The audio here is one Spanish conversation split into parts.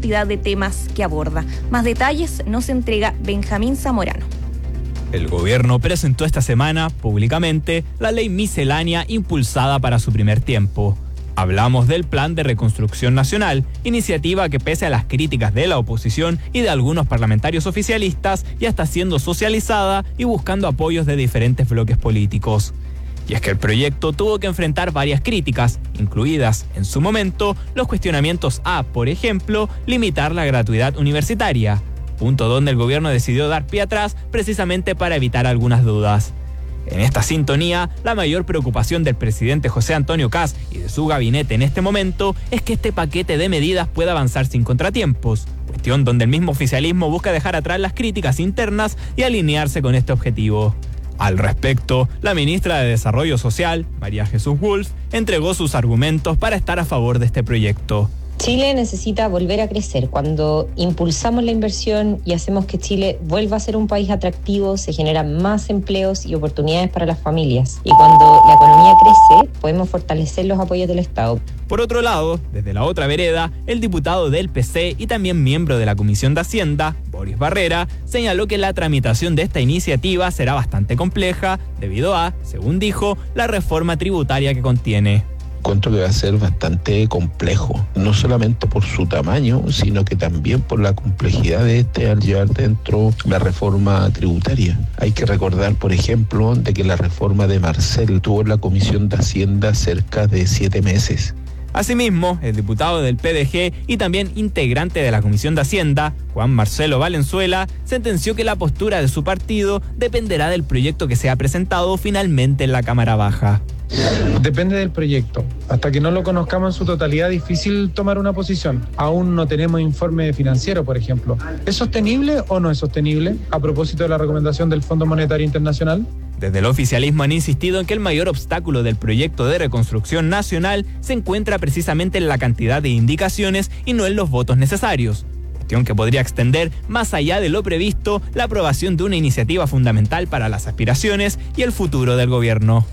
cantidad de temas que aborda. Más detalles nos entrega Benjamín Zamorano. El gobierno presentó esta semana, públicamente, la ley miscelánea impulsada para su primer tiempo. Hablamos del Plan de Reconstrucción Nacional, iniciativa que pese a las críticas de la oposición y de algunos parlamentarios oficialistas, ya está siendo socializada y buscando apoyos de diferentes bloques políticos. Y es que el proyecto tuvo que enfrentar varias críticas, incluidas, en su momento, los cuestionamientos a, por ejemplo, limitar la gratuidad universitaria, punto donde el gobierno decidió dar pie atrás precisamente para evitar algunas dudas. En esta sintonía, la mayor preocupación del presidente José Antonio Kast y de su gabinete en este momento es que este paquete de medidas pueda avanzar sin contratiempos, cuestión donde el mismo oficialismo busca dejar atrás las críticas internas y alinearse con este objetivo. Al respecto, la ministra de Desarrollo Social, María Jesús Wolf, entregó sus argumentos para estar a favor de este proyecto. Chile necesita volver a crecer. Cuando impulsamos la inversión y hacemos que Chile vuelva a ser un país atractivo, se generan más empleos y oportunidades para las familias. Y cuando la economía crece, podemos fortalecer los apoyos del Estado. Por otro lado, desde la otra vereda, el diputado del PC y también miembro de la Comisión de Hacienda, Boris Barrera, señaló que la tramitación de esta iniciativa será bastante compleja debido a, según dijo, la reforma tributaria que contiene. Encuentro que va a ser bastante complejo, no solamente por su tamaño, sino que también por la complejidad de al llevar dentro la reforma tributaria. Hay que recordar, por ejemplo, de que la reforma de Marcel tuvo en la Comisión de Hacienda cerca de 7 meses. Asimismo, el diputado del PDG y también integrante de la Comisión de Hacienda, Juan Marcelo Valenzuela, sentenció que la postura de su partido dependerá del proyecto que sea presentado finalmente en la Cámara Baja. Depende del proyecto. Hasta que no lo conozcamos en su totalidad, difícil tomar una posición. Aún no tenemos informe financiero, por ejemplo. ¿Es sostenible o no es sostenible? A propósito de la recomendación del Fondo Monetario Internacional. Desde el oficialismo han insistido en que el mayor obstáculo del proyecto de reconstrucción nacional se encuentra precisamente en la cantidad de indicaciones y no en los votos necesarios. Cuestión que podría extender más allá de lo previsto la aprobación de una iniciativa fundamental para las aspiraciones y el futuro del gobierno.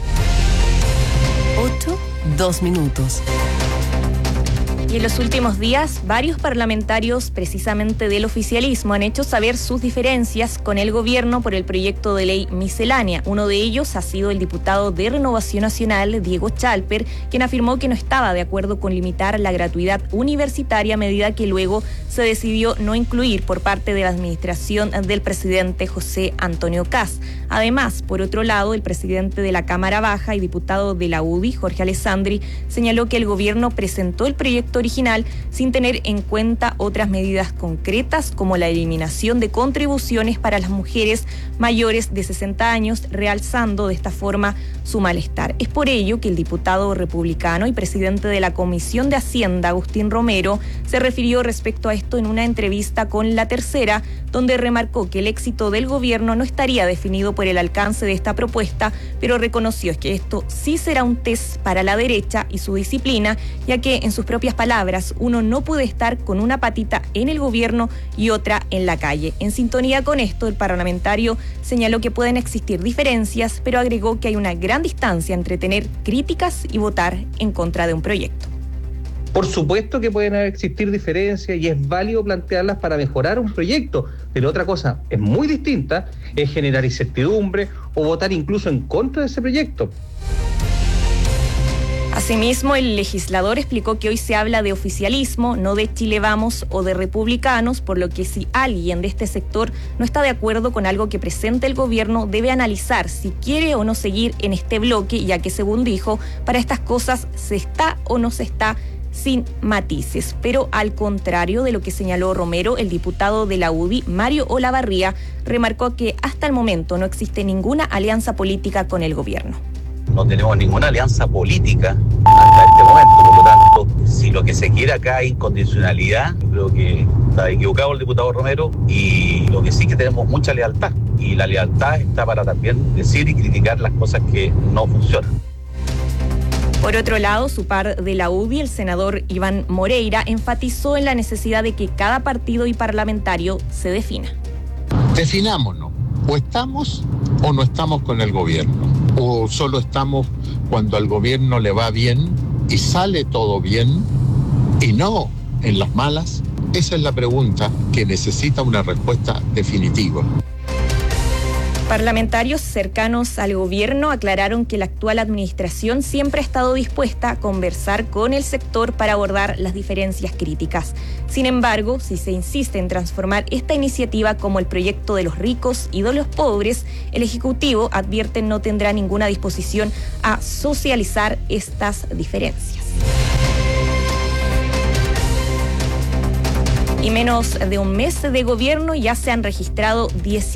8:02. Y en los últimos días, varios parlamentarios, precisamente del oficialismo, han hecho saber sus diferencias con el gobierno por el proyecto de ley miscelánea. Uno de ellos ha sido el diputado de Renovación Nacional, Diego Chalper, quien afirmó que no estaba de acuerdo con limitar la gratuidad universitaria, medida que luego se decidió no incluir por parte de la administración del presidente José Antonio Kast. Además, por otro lado, el presidente de la Cámara Baja y diputado de la UDI, Jorge Alessandri, señaló que el gobierno presentó el proyecto original sin tener en cuenta otras medidas concretas como la eliminación de contribuciones para las mujeres mayores de 60 años, realzando de esta forma su malestar. Es por ello que el diputado republicano y presidente de la Comisión de Hacienda, Agustín Romero, se refirió respecto a esto en una entrevista con La Tercera, donde remarcó que el éxito del gobierno no estaría definido por el alcance de esta propuesta, pero reconoció que esto sí será un test para la derecha y su disciplina, ya que, en sus propias palabras, uno no puede estar con una patita en el gobierno y otra en la calle. En sintonía con esto, el parlamentario señaló que pueden existir diferencias, pero agregó que hay una gran distancia entre tener críticas y votar en contra de un proyecto. Por supuesto que pueden existir diferencias y es válido plantearlas para mejorar un proyecto, pero otra cosa es muy distinta, es generar incertidumbre o votar incluso en contra de ese proyecto. Asimismo, el legislador explicó que hoy se habla de oficialismo, no de Chile Vamos o de republicanos, por lo que si alguien de este sector no está de acuerdo con algo que presente el gobierno, debe analizar si quiere o no seguir en este bloque, ya que, según dijo, para estas cosas se está o no se está, sin matices. Pero al contrario de lo que señaló Romero, el diputado de la UDI, Mario Olavarría, remarcó que hasta el momento no existe ninguna alianza política con el gobierno. No tenemos ninguna alianza política hasta este momento, por lo tanto, si lo que se quiere acá es incondicionalidad, yo creo que está equivocado el diputado Romero, y lo que sí que tenemos mucha lealtad, y la lealtad está para también decir y criticar las cosas que no funcionan. Por otro lado, su par de la UDI, el senador Iván Moreira, enfatizó en la necesidad de que cada partido y parlamentario se defina. Definámonos, o estamos o no estamos con el gobierno, o solo estamos cuando al gobierno le va bien y sale todo bien, y no en las malas, Esa es la pregunta que necesita una respuesta definitiva. Parlamentarios cercanos al gobierno aclararon que la actual administración siempre ha estado dispuesta a conversar con el sector para abordar las diferencias críticas. Sin embargo, si se insiste en transformar esta iniciativa como el proyecto de los ricos y de los pobres, el Ejecutivo, advierte, no tendrá ninguna disposición a socializar estas diferencias. Y menos de un mes de gobierno ya se han registrado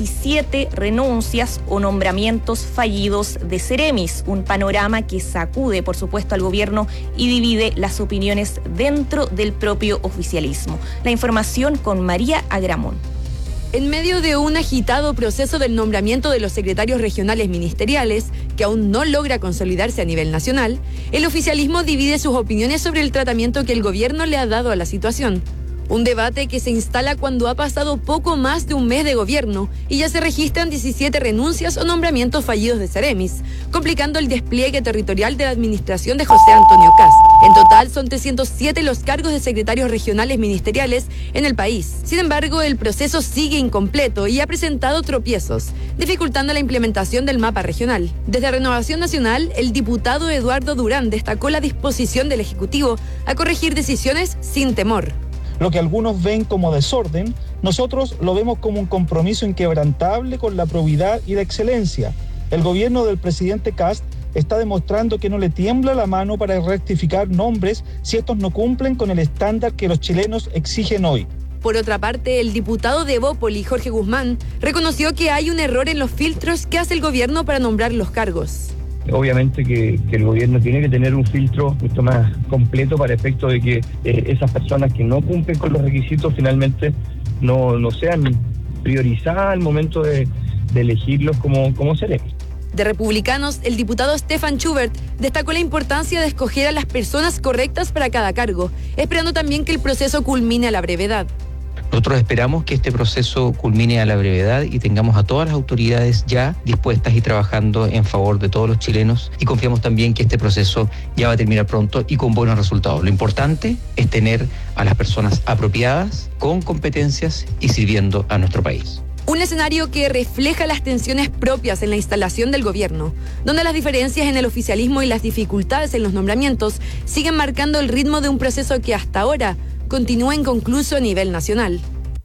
17 renuncias o nombramientos fallidos de Ceremis, un panorama que sacude, por supuesto, al gobierno y divide las opiniones dentro del propio oficialismo. La información con María Agramón. En medio de un agitado proceso del nombramiento de los secretarios regionales ministeriales, que aún no logra consolidarse a nivel nacional, el oficialismo divide sus opiniones sobre el tratamiento que el gobierno le ha dado a la situación. Un debate que se instala cuando ha pasado poco más de un mes de gobierno y ya se registran 17 renuncias o nombramientos fallidos de Ceremis, complicando el despliegue territorial de la administración de José Antonio Kast. En total son 307 los cargos de secretarios regionales ministeriales en el país. Sin embargo, el proceso sigue incompleto y ha presentado tropiezos, dificultando la implementación del mapa regional. Desde Renovación Nacional, el diputado Eduardo Durán destacó la disposición del Ejecutivo a corregir decisiones sin temor. Lo que algunos ven como desorden, nosotros lo vemos como un compromiso inquebrantable con la probidad y la excelencia. El gobierno del presidente Kast está demostrando que no le tiembla la mano para rectificar nombres si estos no cumplen con el estándar que los chilenos exigen hoy. Por otra parte, el diputado de Evópoli, Jorge Guzmán, reconoció que hay un error en los filtros que hace el gobierno para nombrar los cargos. Obviamente que el gobierno tiene que tener un filtro mucho más completo para efecto de que esas personas que no cumplen con los requisitos finalmente no sean priorizadas al momento de elegirlos como Ceremis. De Republicanos, el diputado Stefan Schubert destacó la importancia de escoger a las personas correctas para cada cargo, esperando también que el proceso culmine a la brevedad. Nosotros esperamos que este proceso culmine a la brevedad y tengamos a todas las autoridades ya dispuestas y trabajando en favor de todos los chilenos, y confiamos también que este proceso ya va a terminar pronto y con buenos resultados. Lo importante es tener a las personas apropiadas, con competencias y sirviendo a nuestro país. Un escenario que refleja las tensiones propias en la instalación del gobierno, donde las diferencias en el oficialismo y las dificultades en los nombramientos siguen marcando el ritmo de un proceso que hasta ahora continúa inconcluso a nivel nacional.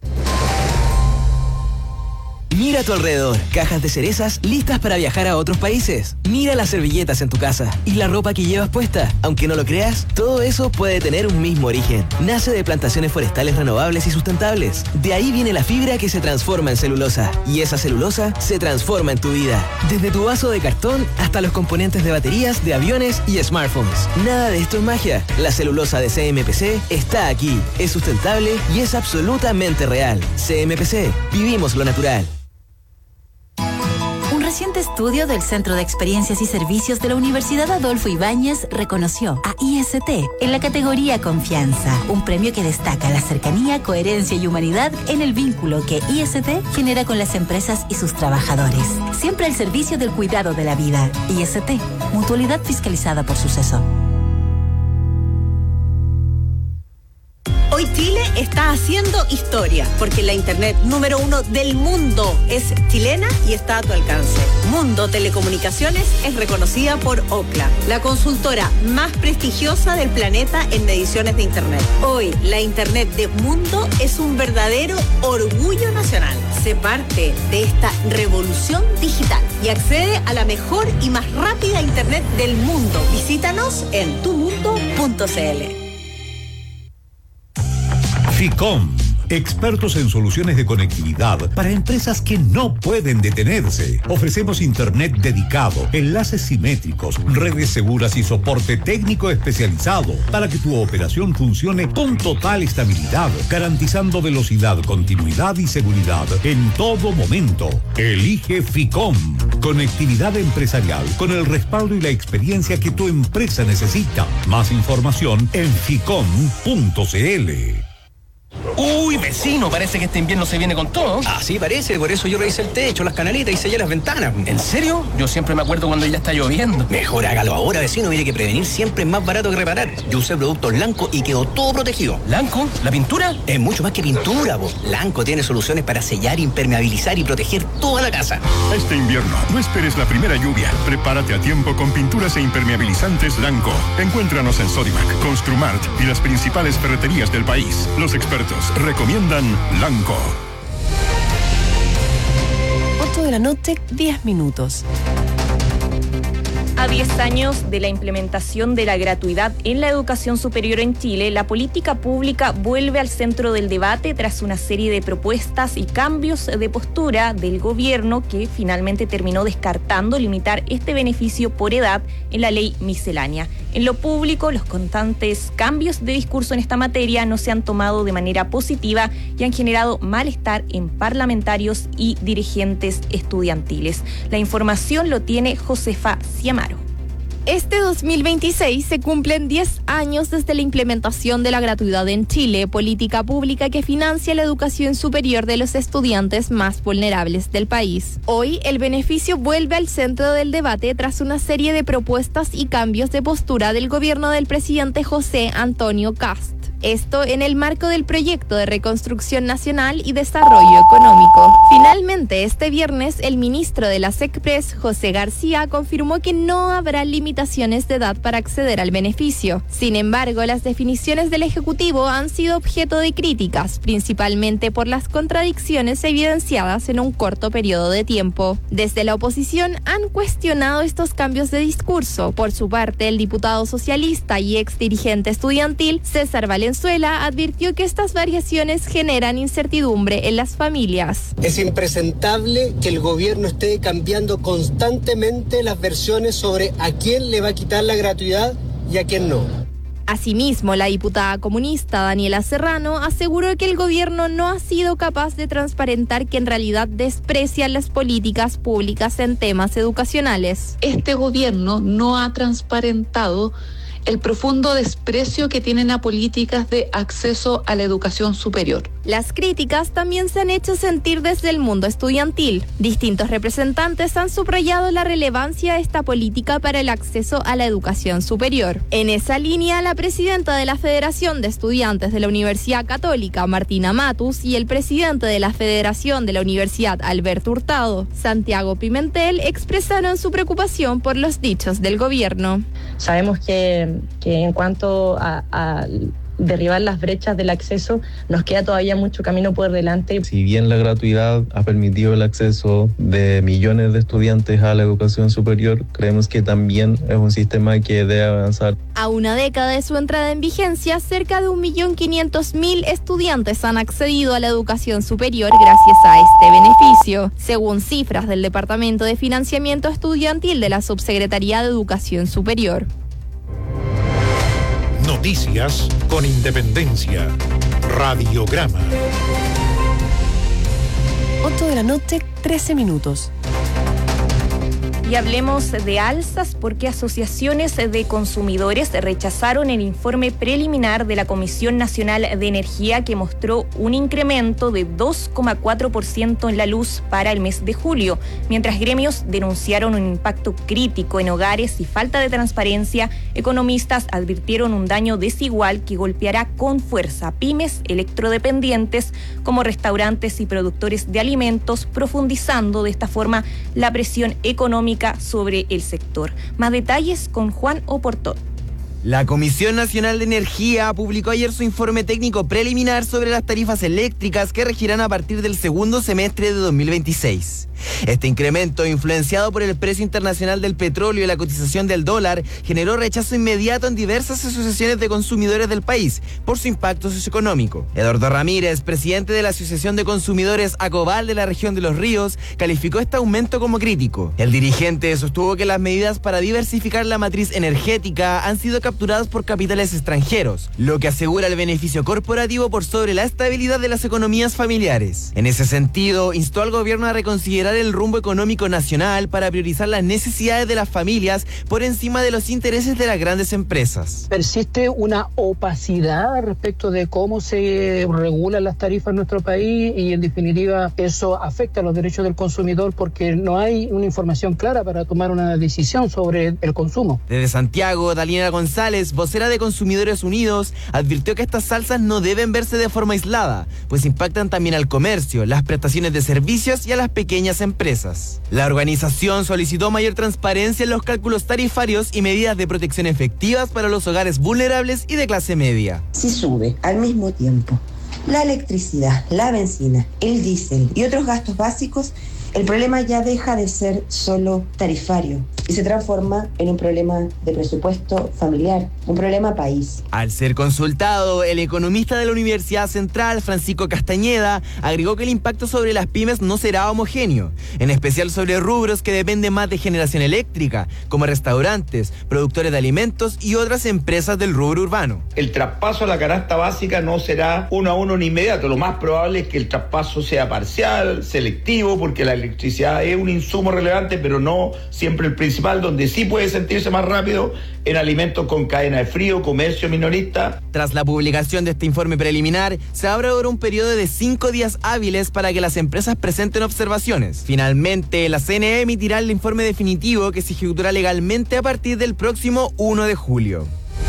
Mira a tu alrededor, cajas de cerezas listas para viajar a otros países. Mira las servilletas en tu casa y la ropa que llevas puesta. Aunque no lo creas, todo eso puede tener un mismo origen. Nace de plantaciones forestales renovables y sustentables. De ahí viene la fibra que se transforma en celulosa. Y esa celulosa se transforma en tu vida. Desde tu vaso de cartón hasta los componentes de baterías, de aviones y smartphones. Nada de esto es magia. La celulosa de CMPC está aquí. Es sustentable y es absolutamente real. CMPC, vivimos lo natural. Un reciente estudio del Centro de Experiencias y Servicios de la Universidad Adolfo Ibáñez reconoció a IST en la categoría Confianza, un premio que destaca la cercanía, coherencia y humanidad en el vínculo que IST genera con las empresas y sus trabajadores. Siempre al servicio del cuidado de la vida. IST, mutualidad fiscalizada por Suceso. Hoy Chile está haciendo historia, porque la internet número 1 del mundo es chilena y está a tu alcance. Mundo Telecomunicaciones es reconocida por Ookla, la consultora más prestigiosa del planeta en mediciones de internet. Hoy, la internet de Mundo es un verdadero orgullo nacional. Sé parte de esta revolución digital y accede a la mejor y más rápida internet del mundo. Visítanos en tumundo.cl. Ficom, expertos en soluciones de conectividad para empresas que no pueden detenerse. Ofrecemos internet dedicado, enlaces simétricos, redes seguras y soporte técnico especializado para que tu operación funcione con total estabilidad, garantizando velocidad, continuidad y seguridad en todo momento. Elige Ficom, conectividad empresarial con el respaldo y la experiencia que tu empresa necesita. Más información en ficom.cl. Uy, vecino, parece que este invierno se viene con todo. Así parece, por eso yo revisé el techo, las canaletas y sellé las ventanas. ¿En serio? Yo siempre me acuerdo cuando ya está lloviendo. Mejor hágalo ahora, vecino, mire que prevenir siempre es más barato que reparar. Yo usé productos Lanco y quedó todo protegido. ¿Lanco? ¿La pintura? Es mucho más que pintura, vos. Lanco tiene soluciones para sellar, impermeabilizar y proteger toda la casa. Este invierno, no esperes la primera lluvia. Prepárate a tiempo con pinturas e impermeabilizantes Lanco. Encuéntranos en Sodimac, Construmart y las principales ferreterías del país. Los expertos recomiendan Lanco. 8 de la noche, 10 minutos. A 10 años de la implementación de la gratuidad en la educación superior en Chile, la política pública vuelve al centro del debate tras una serie de propuestas y cambios de postura del gobierno que finalmente terminó descartando limitar este beneficio por edad en la ley miscelánea. En lo público, los constantes cambios de discurso en esta materia no se han tomado de manera positiva y han generado malestar en parlamentarios y dirigentes estudiantiles. La información lo tiene Josefa Ciamaro. Este 2026 se cumplen 10 años desde la implementación de la gratuidad en Chile, política pública que financia la educación superior de los estudiantes más vulnerables del país. Hoy, el beneficio vuelve al centro del debate tras una serie de propuestas y cambios de postura del gobierno del presidente José Antonio Kast. Esto en el marco del proyecto de reconstrucción nacional y desarrollo económico. Finalmente, este viernes, el ministro de la SECPRES, José García, confirmó que no habrá limitaciones de edad para acceder al beneficio. Sin embargo, las definiciones del Ejecutivo han sido objeto de críticas, principalmente por las contradicciones evidenciadas en un corto periodo de tiempo. Desde la oposición han cuestionado estos cambios de discurso. Por su parte, el diputado socialista y exdirigente estudiantil, César Valenzuela, advirtió que estas variaciones generan incertidumbre en las familias. Es impresentable que el gobierno esté cambiando constantemente las versiones sobre a quién le va a quitar la gratuidad y a quién no. Asimismo, la diputada comunista Daniela Serrano aseguró que el gobierno no ha sido capaz de transparentar que en realidad desprecia las políticas públicas en temas educacionales. Este gobierno no ha transparentado el profundo desprecio que tienen a políticas de acceso a la educación superior. Las críticas también se han hecho sentir desde el mundo estudiantil. Distintos representantes han subrayado la relevancia de esta política para el acceso a la educación superior. En esa línea, la presidenta de la Federación de Estudiantes de la Universidad Católica, Martina Matus, y el presidente de la Federación de la Universidad, Alberto Hurtado, Santiago Pimentel, expresaron su preocupación por los dichos del gobierno. Sabemos que en cuanto a derribar las brechas del acceso, nos queda todavía mucho camino por delante. Si bien la gratuidad ha permitido el acceso de millones de estudiantes a la educación superior, creemos que también es un sistema que debe avanzar. A una década de su entrada en vigencia, cerca de 1.500.000 estudiantes han accedido a la educación superior gracias a este beneficio, según cifras del Departamento de Financiamiento Estudiantil de la Subsecretaría de Educación Superior. Noticias con independencia. Radiograma. 8 de la noche, 13 minutos. Y hablemos de alzas porque asociaciones de consumidores rechazaron el informe preliminar de la Comisión Nacional de Energía que mostró un incremento de 2,4% en la luz para el mes de julio, mientras gremios denunciaron un impacto crítico en hogares y falta de transparencia. Economistas advirtieron un daño desigual que golpeará con fuerza a pymes electrodependientes como restaurantes y productores de alimentos, profundizando de esta forma la presión económica sobre el sector. Más detalles con Juan Oporto. La Comisión Nacional de Energía publicó ayer su informe técnico preliminar sobre las tarifas eléctricas que regirán a partir del segundo semestre de 2026. Este incremento, influenciado por el precio internacional del petróleo y la cotización del dólar, generó rechazo inmediato en diversas asociaciones de consumidores del país por su impacto socioeconómico. Eduardo Ramírez, presidente de la Asociación de Consumidores Acobal de la región de Los Ríos, calificó este aumento como crítico. El dirigente sostuvo que las medidas para diversificar la matriz energética han sido capturadas por capitales extranjeros, lo que asegura el beneficio corporativo por sobre la estabilidad de las economías familiares. En ese sentido, instó al gobierno a reconsiderar centrar el rumbo económico nacional para priorizar las necesidades de las familias por encima de los intereses de las grandes empresas. Persiste una opacidad respecto de cómo se regulan las tarifas en nuestro país y en definitiva eso afecta a los derechos del consumidor porque no hay una información clara para tomar una decisión sobre el consumo. Desde Santiago, Daliana González, vocera de Consumidores Unidos, advirtió que estas alzas no deben verse de forma aislada, pues impactan también al comercio, las prestaciones de servicios y a las pequeñas empresas. La organización solicitó mayor transparencia en los cálculos tarifarios y medidas de protección efectivas para los hogares vulnerables y de clase media. Si sube al mismo tiempo la electricidad, la benzina, el diésel y otros gastos básicos, el problema ya deja de ser solo tarifario y se transforma en un problema de presupuesto familiar, un problema país. Al ser consultado, el economista de la Universidad Central, Francisco Castañeda, agregó que el impacto sobre las pymes no será homogéneo, en especial sobre rubros que dependen más de generación eléctrica, como restaurantes, productores de alimentos y otras empresas del rubro urbano. El traspaso a la canasta básica no será uno a uno ni inmediato, lo más probable es que el traspaso sea parcial, selectivo, porque la electricidad es un insumo relevante, pero no siempre el principal, donde sí puede sentirse más rápido en alimentos con cadena de frío, comercio minorista. Tras la publicación de este informe preliminar, se abre ahora un periodo de 5 días hábiles para que las empresas presenten observaciones. Finalmente, la CNE emitirá el informe definitivo que se ejecutará legalmente a partir del próximo 1 de julio.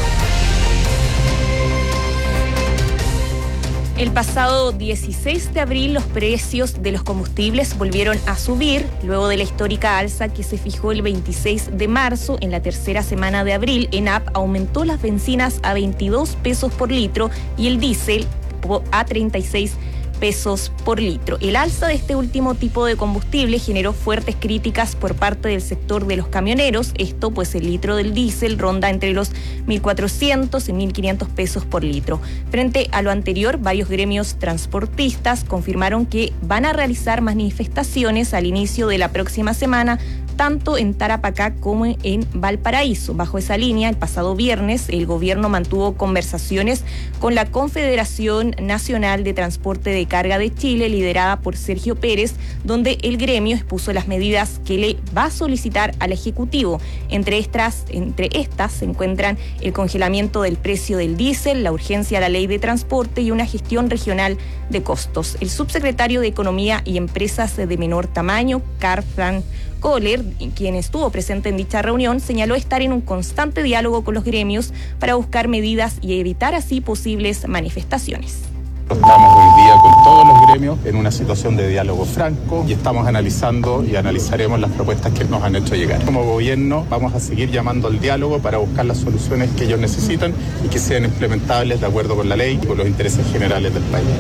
El pasado 16 de abril los precios de los combustibles volvieron a subir luego de la histórica alza que se fijó el 26 de marzo. En la tercera semana de abril, ENAP aumentó las bencinas a 22 pesos por litro y el diésel a 36 pesos por litro. El alza de este último tipo de combustible generó fuertes críticas por parte del sector de los camioneros. Esto pues el litro del diésel ronda entre los 1.400 y 1.500 pesos por litro. Frente a lo anterior, varios gremios transportistas confirmaron que van a realizar manifestaciones al inicio de la próxima semana, tanto en Tarapacá como en Valparaíso. Bajo esa línea, el pasado viernes, el gobierno mantuvo conversaciones con la Confederación Nacional de Transporte de Carga de Chile, liderada por Sergio Pérez, donde el gremio expuso las medidas que le va a solicitar al Ejecutivo. Entre estas se encuentran el congelamiento del precio del diésel, la urgencia a la ley de transporte y una gestión regional de costos. El subsecretario de Economía y Empresas de Menor Tamaño, Carl Kohler, quien estuvo presente en dicha reunión, señaló estar en un constante diálogo con los gremios para buscar medidas y evitar así posibles manifestaciones. Estamos hoy día con todos los gremios en una situación de diálogo franco y estamos analizando y analizaremos las propuestas que nos han hecho llegar. Como gobierno vamos a seguir llamando al diálogo para buscar las soluciones que ellos necesitan y que sean implementables de acuerdo con la ley y con los intereses generales del país.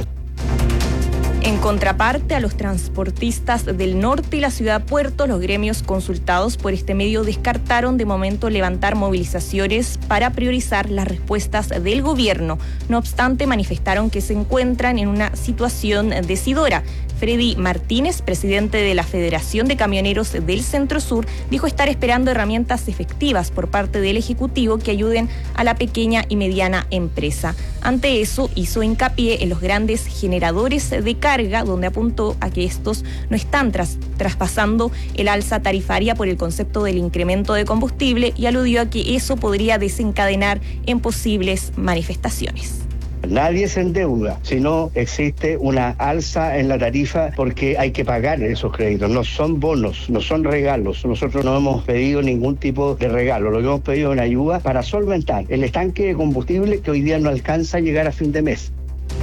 En contraparte, a los transportistas del norte y la ciudad Puerto, los gremios consultados por este medio descartaron de momento levantar movilizaciones para priorizar las respuestas del gobierno. No obstante, manifestaron que se encuentran en una situación decidora. Freddy Martínez, presidente de la Federación de Camioneros del Centro Sur, dijo estar esperando herramientas efectivas por parte del Ejecutivo que ayuden a la pequeña y mediana empresa. Ante eso, hizo hincapié en los grandes generadores de carga, donde apuntó a que estos no están traspasando el alza tarifaria por el concepto del incremento de combustible y aludió a que eso podría desencadenar en posibles manifestaciones. Nadie se endeuda, sino existe una alza en la tarifa porque hay que pagar esos créditos. No son bonos, no son regalos. Nosotros no hemos pedido ningún tipo de regalo. Lo que hemos pedido es una ayuda para solventar el estanque de combustible que hoy día no alcanza a llegar a fin de mes.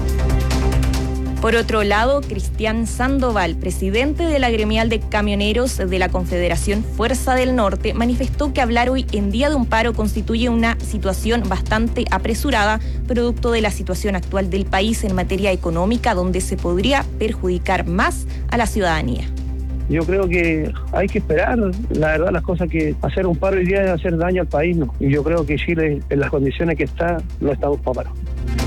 Por otro lado, Cristian Sandoval, presidente de la gremial de camioneros de la Confederación Fuerza del Norte, manifestó que hablar hoy en día de un paro constituye una situación bastante apresurada, producto de la situación actual del país en materia económica, donde se podría perjudicar más a la ciudadanía. Yo creo que hay que esperar, la verdad, las cosas que hacer un paro hoy día es hacer daño al país, ¿no? Y yo creo que Chile, en las condiciones que está, no estamos para paro.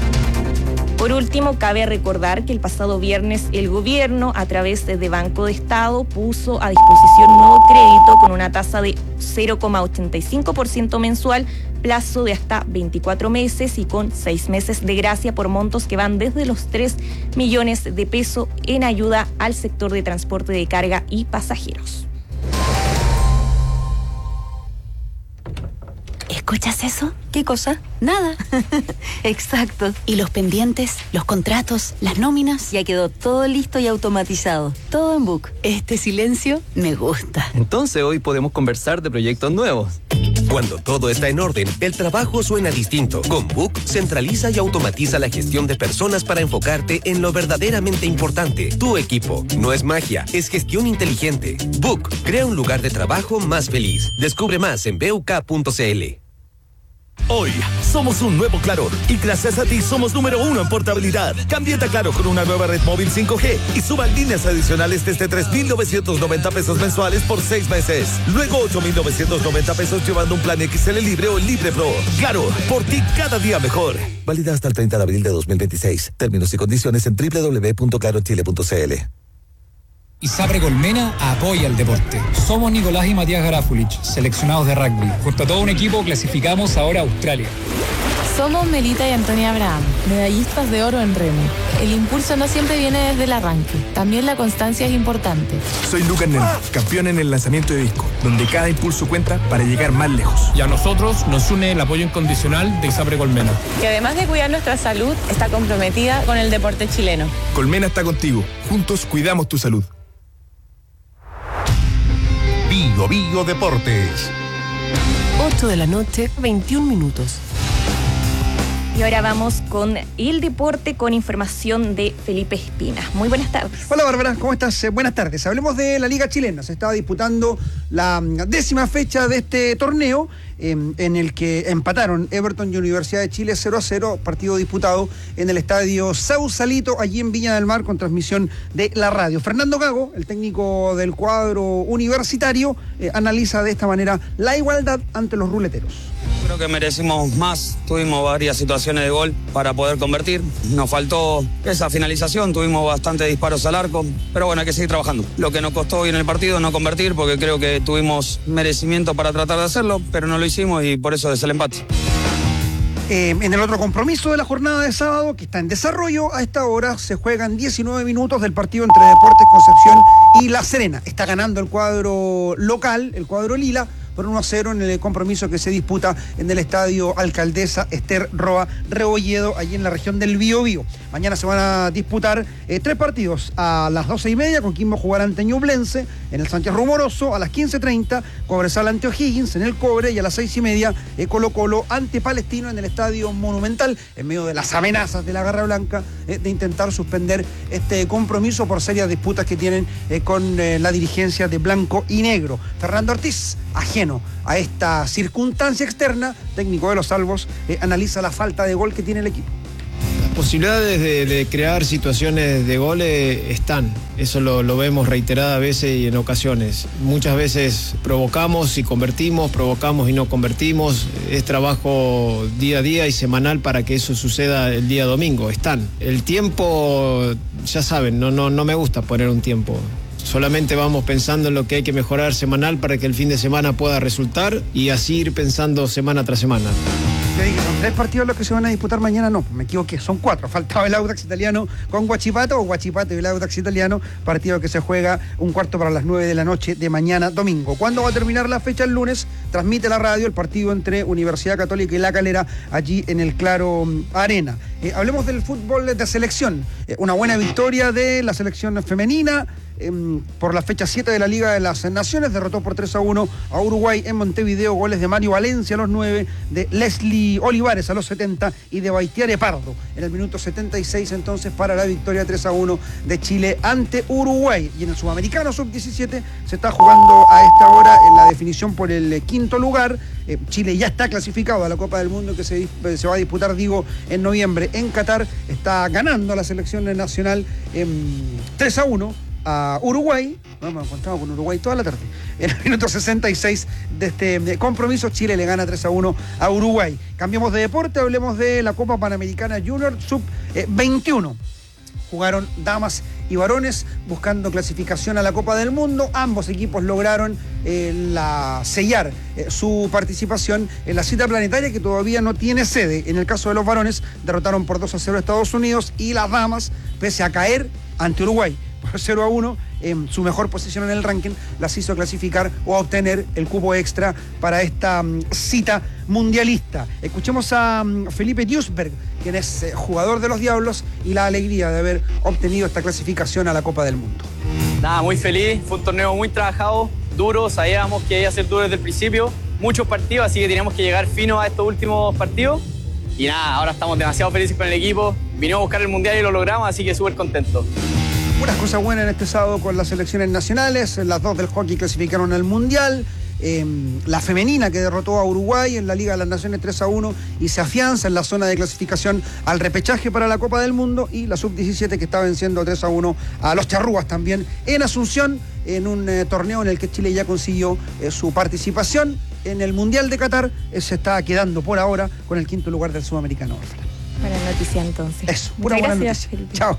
Por último, cabe recordar que el pasado viernes el gobierno, a través de Banco de Estado, puso a disposición nuevo crédito con una tasa de 0,85% mensual plazo de hasta 24 meses y con 6 meses de gracia por montos que van desde los 3 millones de pesos en ayuda al sector de transporte de carga y pasajeros. ¿Escuchas eso? ¿Qué cosa? Nada. Exacto. ¿Y los pendientes, los contratos, las nóminas? Ya quedó todo listo y automatizado. Todo en Book. Este silencio me gusta. Entonces hoy podemos conversar de proyectos nuevos. Cuando todo está en orden, el trabajo suena distinto. Con Book, centraliza y automatiza la gestión de personas para enfocarte en lo verdaderamente importante. Tu equipo. No es magia, es gestión inteligente. Book, crea un lugar de trabajo más feliz. Descubre más en buk.cl. Hoy somos un nuevo Claro y gracias a ti somos número 1 en portabilidad. Cámbiate a Claro con una nueva red móvil 5G y suban líneas adicionales desde 3,990 pesos mensuales por 6 meses. Luego 8,990 pesos llevando un plan XL Libre o Libre Pro. Claro, por ti cada día mejor. Válida hasta el 30 de abril de 2026. Términos y condiciones en www.clarochile.cl. ISAPRE Colmena apoya el deporte. Somos Nicolás y Matías Garafulich, seleccionados de rugby. Junto a todo un equipo clasificamos ahora a Australia. Somos Melita y Antonia Abraham, medallistas de oro en remo. El impulso no siempre viene desde el arranque, también la constancia es importante. Soy Lucas Nel, campeón en el lanzamiento de disco, donde cada impulso cuenta para llegar más lejos. Y a nosotros nos une el apoyo incondicional de ISAPRE Colmena, que además de cuidar nuestra salud, está comprometida con el deporte chileno. Colmena está contigo, juntos cuidamos tu salud. Bio Bio Deportes. 8 de la noche, 21 minutos. Y ahora vamos con el deporte con información de Felipe Espina. Muy buenas tardes. Hola Bárbara, ¿cómo estás? Buenas tardes. Hablemos de la Liga Chilena. Se estaba disputando la 10ª fecha de este torneo en el que empataron Everton y Universidad de Chile 0-0, partido disputado en el estadio Sausalito, allí en Viña del Mar, con transmisión de la radio. Fernando Gago, el técnico del cuadro universitario, analiza de esta manera la igualdad ante los ruleteros. Creo que merecimos más, tuvimos varias situaciones de gol para poder convertir, nos faltó esa finalización, tuvimos bastantes disparos al arco, pero bueno, hay que seguir trabajando. Lo que nos costó hoy en el partido no convertir, porque creo que tuvimos merecimiento para tratar de hacerlo, pero no lo hicimos y por eso es el empate. En el otro compromiso de la jornada de sábado, que está en desarrollo, a esta hora se juegan 19 minutos del partido entre Deportes Concepción y La Serena. Está ganando el cuadro local, el cuadro lila, por 1-0 en el compromiso que se disputa en el estadio Alcaldesa Esther Roa Rebolledo, allí en la región del Biobío. Mañana se van a disputar 3 partidos. A las 12:30 Coquimbo jugará ante Ñublense en el Sánchez Rumoroso. A las 15:30 Cobresal ante O'Higgins en el Cobre. Y a las 6:30 Colo Colo ante Palestino en el Estadio Monumental, en medio de las amenazas de la Garra Blanca de intentar suspender este compromiso por serias disputas que tienen con la dirigencia de Blanco y Negro. Fernando Ortiz, ajeno a esta circunstancia externa, técnico de los Salvos, analiza la falta de gol que tiene el equipo. Las posibilidades de crear situaciones de goles están, eso lo vemos reiteradas veces y en ocasiones. Muchas veces provocamos y convertimos, provocamos y no convertimos. Es trabajo día a día y semanal para que eso suceda el día domingo. Están. El tiempo, ya saben, no me gusta poner un tiempo. Solamente vamos pensando en lo que hay que mejorar semanal para que el fin de semana pueda resultar y así ir pensando semana tras semana. Yo dije, son 3 partidos los que se van a disputar mañana, no, me equivoqué, son 4. Faltaba el Audax Italiano con Huachipato o Huachipato y el Audax Italiano, partido que se juega 1/4 para las 9 de la noche de mañana domingo. ¿Cuándo va a terminar la fecha? El lunes transmite la radio el partido entre Universidad Católica y La Calera, allí en el Claro Arena. Hablemos del fútbol de selección. Una buena victoria de la selección femenina. Por la fecha 7 de la Liga de las Naciones, derrotó por 3-1 a Uruguay en Montevideo, goles de Mario Valencia a los 9, de Leslie Olivares a los 70 y de Baitiare Pardo en el minuto 76 entonces para la victoria 3-1 de Chile ante Uruguay. Y en el Sudamericano Sub-17 se está jugando a esta hora en la definición por el 5º lugar. Chile ya está clasificado a la Copa del Mundo que se va a disputar, en noviembre en Qatar. Está ganando la selección nacional 3-1 a Uruguay. Hemos encontrado con Uruguay toda la tarde. En el minuto 66 de este compromiso, Chile le gana 3-1 a Uruguay. Cambiamos de deporte, hablemos de la Copa Panamericana Junior Sub-21. jugaron damas y varones buscando clasificación a la Copa del Mundo. Ambos equipos lograron sellar su participación en la cita planetaria, que todavía no tiene sede. En el caso de los varones, derrotaron por 2-0 a Estados Unidos, y las damas, pese a caer ante Uruguay por 0-1, en su mejor posición en el ranking, las hizo clasificar o obtener el cupo extra para esta cita mundialista. Escuchemos a Felipe Duisberg, quien es jugador de los Diablos, y la alegría de haber obtenido esta clasificación a la Copa del Mundo. Nada, muy feliz, fue un torneo muy trabajado, duro, sabíamos que iba a ser duro desde el principio, muchos partidos, así que teníamos que llegar fino a estos últimos partidos. Y nada, ahora estamos demasiado felices con el equipo, vinimos a buscar el Mundial y lo logramos, así que súper contentos. Unas cosas buenas en este sábado con las selecciones nacionales. Las dos del hockey clasificaron al Mundial. La femenina, que derrotó a Uruguay en la Liga de las Naciones 3-1 y se afianza en la zona de clasificación al repechaje para la Copa del Mundo. Y la sub-17, que está venciendo 3-1 a los charrúas también en Asunción, en un torneo en el que Chile ya consiguió su participación en el Mundial de Qatar. Se está quedando por ahora con el 5º lugar del Sudamericano. Buena noticia entonces. Eso, pura buena noticia. Felipe. Chao.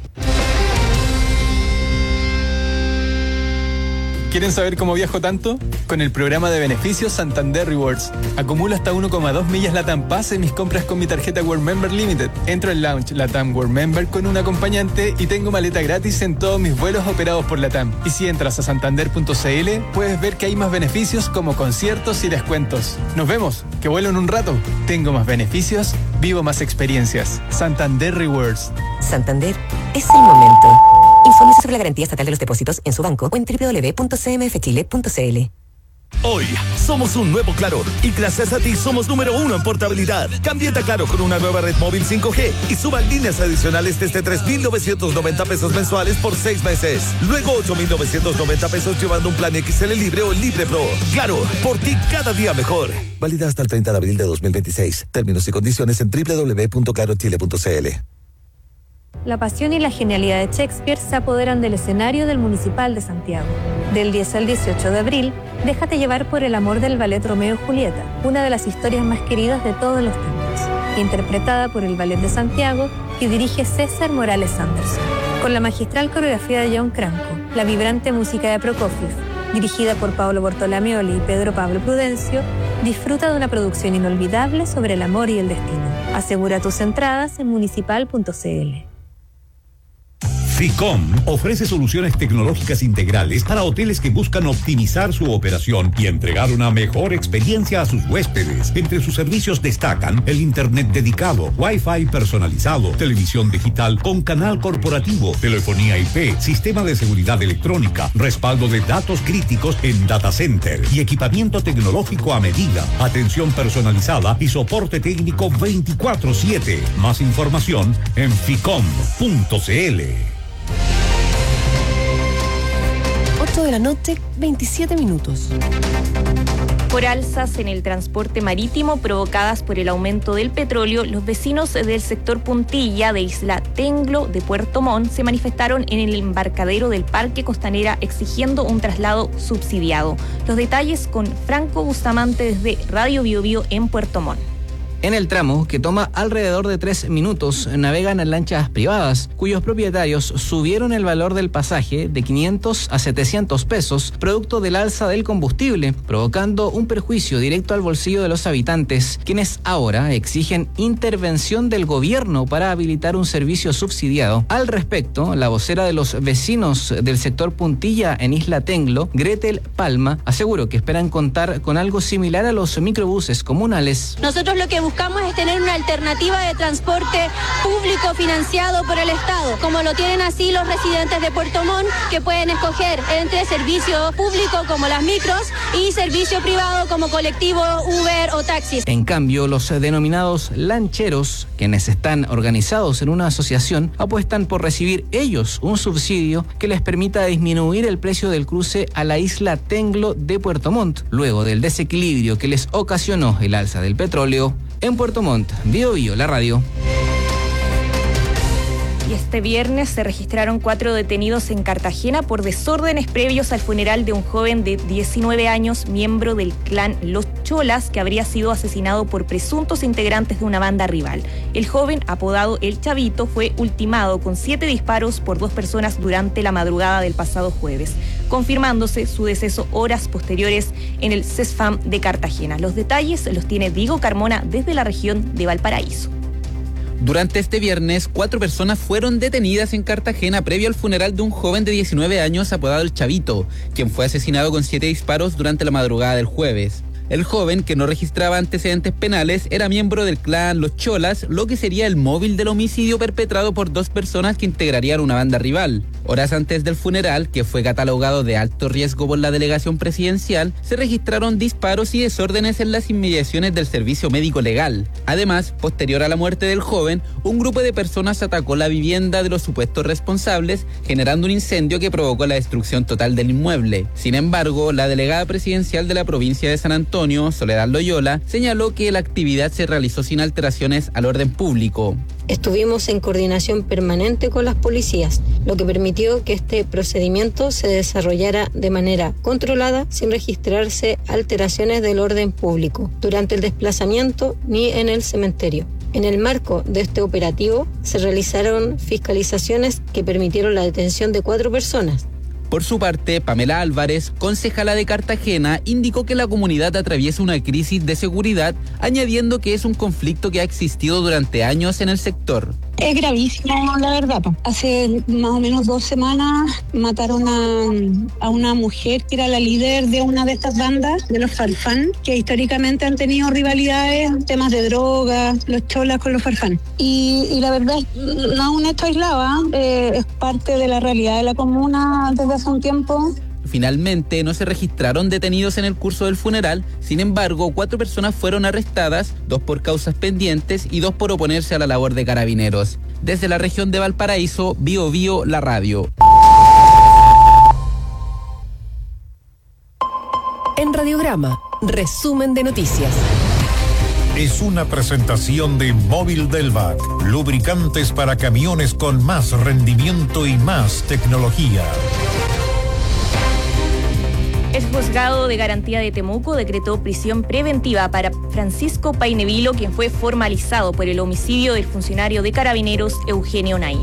¿Quieren saber cómo viajo tanto? Con el programa de beneficios Santander Rewards. Acumulo hasta 1,2 millas LATAM Pass en mis compras con mi tarjeta World Member Limited. Entro al lounge LATAM World Member con un acompañante y tengo maleta gratis en todos mis vuelos operados por LATAM. Y si entras a santander.cl, puedes ver que hay más beneficios como conciertos y descuentos. Nos vemos, que vuelo en un rato. Tengo más beneficios, vivo más experiencias. Santander Rewards. Santander, es el momento. Infórmese sobre la garantía estatal de los depósitos en su banco o en www.cmfchile.cl. Hoy somos un nuevo Claro y gracias a ti somos número 1 en portabilidad. Cámbiate a Claro con una nueva red móvil 5G y suban líneas adicionales desde 3,990 pesos mensuales por 6 meses. Luego 8,990 pesos llevando un plan XL Libre o Libre Pro. Claro, por ti cada día mejor. Válida hasta el 30 de abril de 2026. Términos y condiciones en www.clarochile.cl. La pasión y la genialidad de Shakespeare se apoderan del escenario del Municipal de Santiago. Del 10 al 18 de abril, déjate llevar por el amor del ballet Romeo y Julieta, una de las historias más queridas de todos los tiempos, interpretada por el Ballet de Santiago, que dirige César Morales Anderson. Con la magistral coreografía de John Cranco, la vibrante música de Prokofiev, dirigida por Paolo Bortolamioli y Pedro Pablo Prudencio, disfruta de una producción inolvidable sobre el amor y el destino. Asegura tus entradas en municipal.cl. FICOM ofrece soluciones tecnológicas integrales para hoteles que buscan optimizar su operación y entregar una mejor experiencia a sus huéspedes. Entre sus servicios destacan el internet dedicado, Wi-Fi personalizado, televisión digital con canal corporativo, telefonía IP, sistema de seguridad electrónica, respaldo de datos críticos en data center y equipamiento tecnológico a medida, atención personalizada y soporte técnico 24/7. Más información en ficom.cl. 8 de la noche, 27 minutos. Por alzas en el transporte marítimo provocadas por el aumento del petróleo, los vecinos del sector Puntilla de Isla Tenglo de Puerto Montt se manifestaron en el embarcadero del Parque Costanera exigiendo un traslado subsidiado. Los detalles con Franco Bustamante desde Radio Bio Bio en Puerto Montt. En el tramo, que toma alrededor de 3 minutos, navegan en lanchas privadas, cuyos propietarios subieron el valor del pasaje de 500 a 700 pesos, producto del alza del combustible, provocando un perjuicio directo al bolsillo de los habitantes, quienes ahora exigen intervención del gobierno para habilitar un servicio subsidiado. Al respecto, la vocera de los vecinos del sector Puntilla en Isla Tenglo, Gretel Palma, aseguró que esperan contar con algo similar a los microbuses comunales. Nosotros lo que buscamos es tener una alternativa de transporte público financiado por el Estado, como lo tienen así los residentes de Puerto Montt, que pueden escoger entre servicio público como las micros y servicio privado como colectivo, Uber o taxis. En cambio, los denominados lancheros, quienes están organizados en una asociación, apuestan por recibir ellos un subsidio que les permita disminuir el precio del cruce a la Isla Tenglo de Puerto Montt, luego del desequilibrio que les ocasionó el alza del petróleo. En Puerto Montt, Bio Bio, la radio. Y este viernes se registraron 4 detenidos en Cartagena por desórdenes previos al funeral de un joven de 19 años, miembro del clan Los Cholas, que habría sido asesinado por presuntos integrantes de una banda rival. El joven, apodado El Chavito, fue ultimado con 7 disparos por 2 personas durante la madrugada del pasado jueves, confirmándose su deceso horas posteriores en el CESFAM de Cartagena. Los detalles los tiene Diego Carmona desde la región de Valparaíso. Durante este viernes, 4 personas fueron detenidas en Cartagena previo al funeral de un joven de 19 años apodado El Chavito, quien fue asesinado con 7 disparos durante la madrugada del jueves. El joven, que no registraba antecedentes penales, era miembro del clan Los Cholas, lo que sería el móvil del homicidio perpetrado por 2 personas que integrarían una banda rival. Horas antes del funeral, que fue catalogado de alto riesgo por la delegación presidencial, se registraron disparos y desórdenes en las inmediaciones del servicio médico legal. Además, posterior a la muerte del joven, un grupo de personas atacó la vivienda de los supuestos responsables, generando un incendio que provocó la destrucción total del inmueble. Sin embargo, la delegada presidencial de la provincia de San Antonio, Soledad Loyola, señaló que la actividad se realizó sin alteraciones al orden público. Estuvimos en coordinación permanente con las policías, lo que permitió que este procedimiento se desarrollara de manera controlada, sin registrarse alteraciones del orden público durante el desplazamiento ni en el cementerio. En el marco de este operativo se realizaron fiscalizaciones que permitieron la detención de 4 personas. Por su parte, Pamela Álvarez, concejala de Cartagena, indicó que la comunidad atraviesa una crisis de seguridad, añadiendo que es un conflicto que ha existido durante años en el sector. Es gravísimo, la verdad. Hace más o menos 2 semanas mataron a una mujer que era la líder de una de estas bandas, de los Farfán, que históricamente han tenido rivalidades, temas de drogas, los Cholas con los Farfán. Y la verdad, no es un hecho aislado, es parte de la realidad de la comuna desde hace un tiempo. Finalmente, no se registraron detenidos en el curso del funeral. Sin embargo, 4 personas fueron arrestadas, 2 por causas pendientes y 2 por oponerse a la labor de carabineros. Desde la región de Valparaíso, Bio Bio, la radio. En Radiograma, resumen de noticias. Es una presentación de Móvil Delvac, lubricantes para camiones con más rendimiento y más tecnología. El juzgado de garantía de Temuco decretó prisión preventiva para Francisco Painevilo, quien fue formalizado por el homicidio del funcionario de Carabineros Eugenio Nay.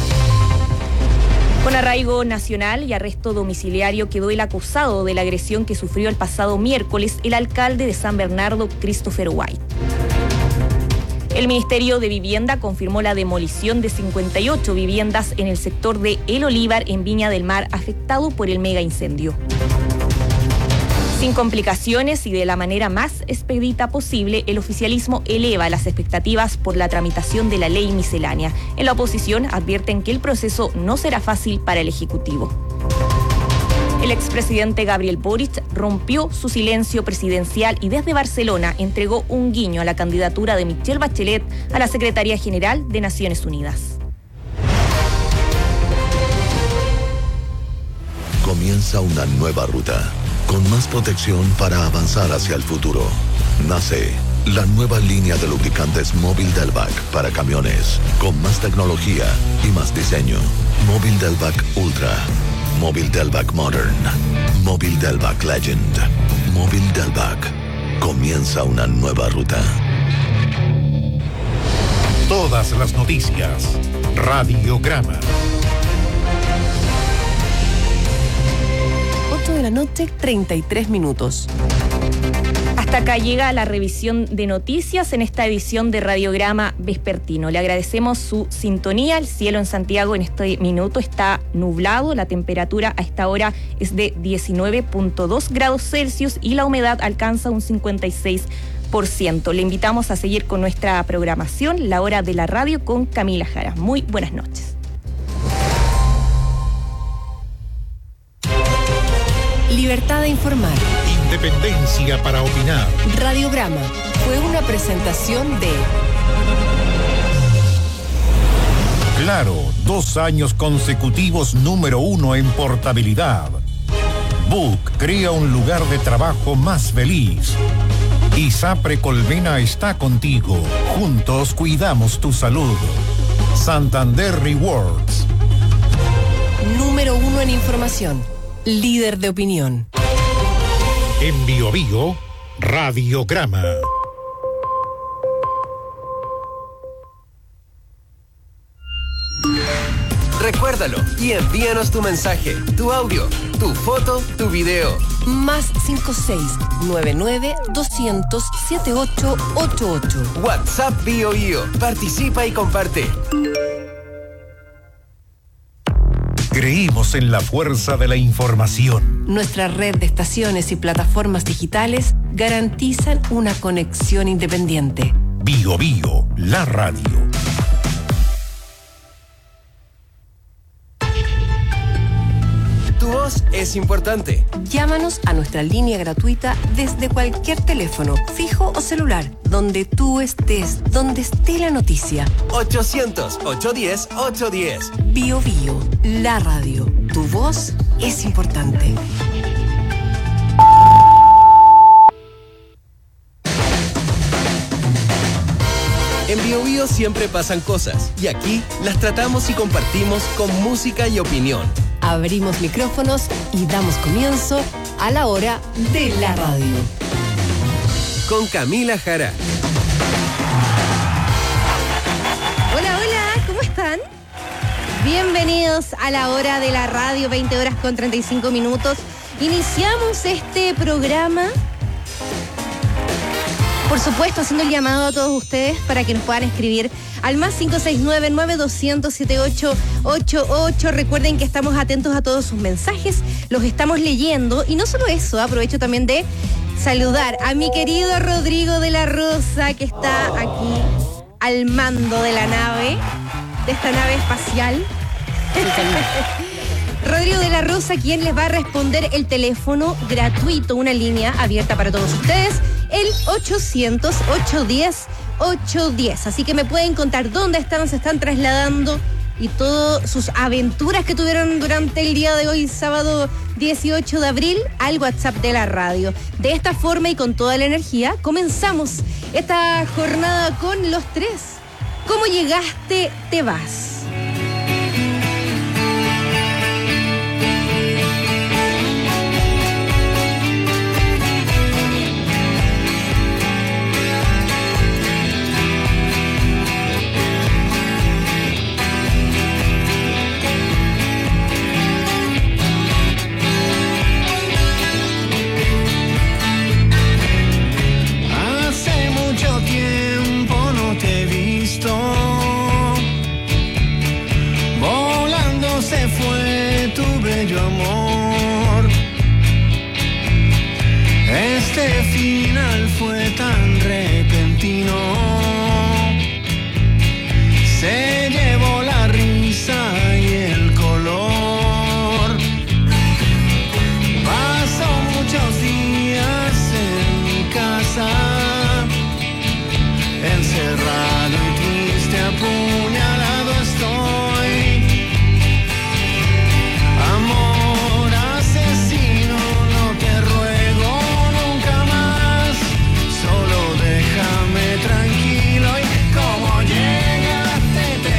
Con arraigo nacional y arresto domiciliario quedó el acusado de la agresión que sufrió el pasado miércoles el alcalde de San Bernardo, Christopher White. El Ministerio de Vivienda confirmó la demolición de 58 viviendas en el sector de El Olivar, en Viña del Mar, afectado por el mega incendio. Sin complicaciones y de la manera más expedita posible, el oficialismo eleva las expectativas por la tramitación de la ley miscelánea. En la oposición advierten que el proceso no será fácil para el Ejecutivo. El expresidente Gabriel Boric rompió su silencio presidencial y desde Barcelona entregó un guiño a la candidatura de Michelle Bachelet a la Secretaría General de Naciones Unidas. Comienza una nueva ruta, con más protección para avanzar hacia el futuro. Nace la nueva línea de lubricantes Móvil Delvac para camiones, con más tecnología y más diseño. Móvil Delvac Ultra, Móvil Delvac Modern, Móvil Delvac Legend, Móvil Delvac. Comienza una nueva ruta. Todas las noticias. Radiograma. 8 de la noche, 33 minutos. Hasta acá llega la revisión de noticias en esta edición de Radiograma Vespertino. Le agradecemos su sintonía. El cielo en Santiago en este minuto está nublado. La temperatura a esta hora es de 19.2 grados Celsius y la humedad alcanza un 56%. Le invitamos a seguir con nuestra programación, La Hora de la Radio, con Camila Jara. Muy buenas noches. Libertad de informar. Independencia para opinar. Radiograma fue una presentación de Claro, 2 años consecutivos número 1 en portabilidad. Book crea un lugar de trabajo más feliz. ISAPRE Colmena está contigo. Juntos cuidamos tu salud. Santander Rewards. Número 1 en información. Líder de opinión. En Bio Bio, Radiograma. Recuérdalo y envíanos tu mensaje, tu audio, tu foto, tu video. Más 56-99-200-7888. WhatsApp Bio Bio. Participa y comparte. Creímos en la fuerza de la información. Nuestra red de estaciones y plataformas digitales garantizan una conexión independiente. Bio Bio, la radio. Tu voz es importante. Llámanos a nuestra línea gratuita desde cualquier teléfono, fijo o celular, donde tú estés, donde esté la noticia. 800-810-810. Bio Bio, la radio. Tu voz es importante. En Bio Bio siempre pasan cosas y aquí las tratamos y compartimos con música y opinión. Abrimos micrófonos y damos comienzo a la hora de la radio. Con Camila Jara. Hola, hola, ¿cómo están? Bienvenidos a la hora de la radio, 20 horas con 35 minutos. Iniciamos este programa, por supuesto, haciendo el llamado a todos ustedes para que nos puedan escribir al más 569-9200-7888. Recuerden que estamos atentos a todos sus mensajes, los estamos leyendo. Y no solo eso, aprovecho también de saludar a mi querido Rodrigo de la Rosa, que está aquí al mando de la nave, de esta nave espacial. Rodrigo de la Rosa, quien les va a responder el teléfono gratuito, una línea abierta para todos ustedes, el 800-810-810. Así que me pueden contar dónde están, se están trasladando y todas sus aventuras que tuvieron durante el día de hoy, sábado 18 de abril, al WhatsApp de la radio. De esta forma y con toda la energía, comenzamos esta jornada con los tres. ¿Cómo llegaste, te vas? Final fue tan repentino, se llevó la risa y el color. Pasó muchos días en mi casa, encerrado y triste, apuñalado estoy. Amor asesino, no te ruego nunca más, solo déjame tranquilo y como llegaste te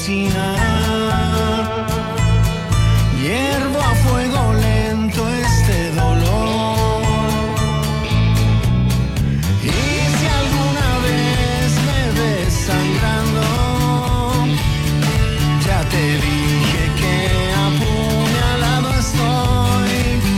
asesinar. Hiervo a fuego lento este dolor. Y si alguna vez me ves sangrando, ya te dije que apuñalado estoy.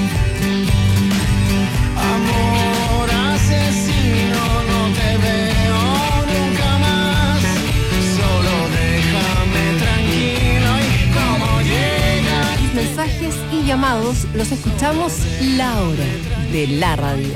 Amor asesino, no te veo nunca más. Solo déjame tranquilo y como llegas. Mensajes y llamados los escuchamos la hora de la radio.